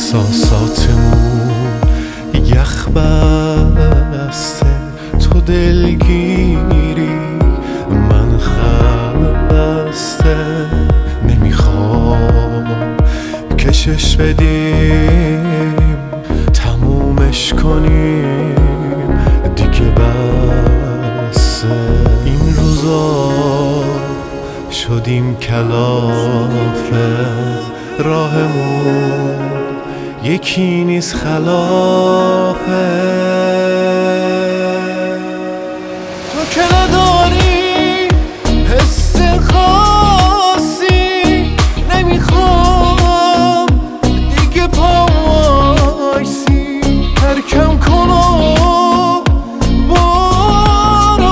احساساتمون یخ بسته، تو دلگیری من خسته. نمیخوام کشش بدیم تمومش کنیم دیگه بسه. این روزا شدیم کلافه، راهمون یکی نیست خلافه. تو که نداری حس خاصی، نمیخوام دیگه پایسی. ترکم کن و برو،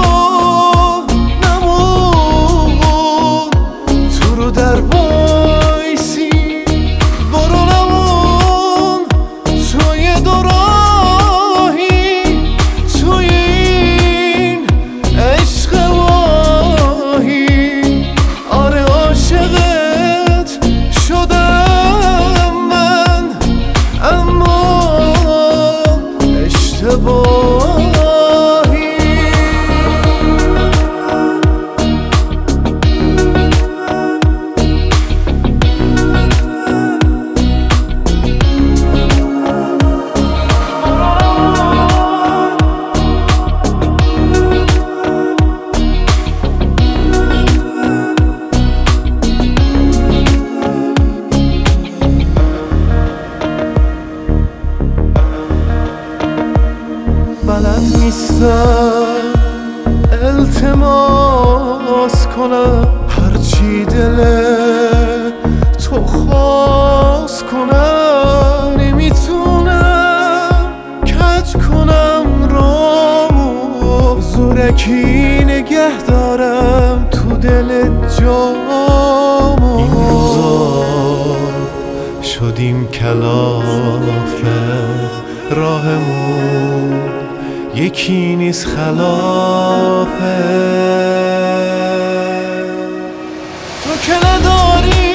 نمون تو رو در وایسی. برو نمون توی دوراهی، توی این عشق واهی. آره عاشقت شدم من، اما اشتباهی. بلد نیستم التماس کنم، هرچی دل تو خواست کنم. نمیتونم کج کنم رامو، زورکی نگه دارم تو دل جامو. این روزا شدیم کلافه، راهمون یکی نیست خلافه. تو که نداری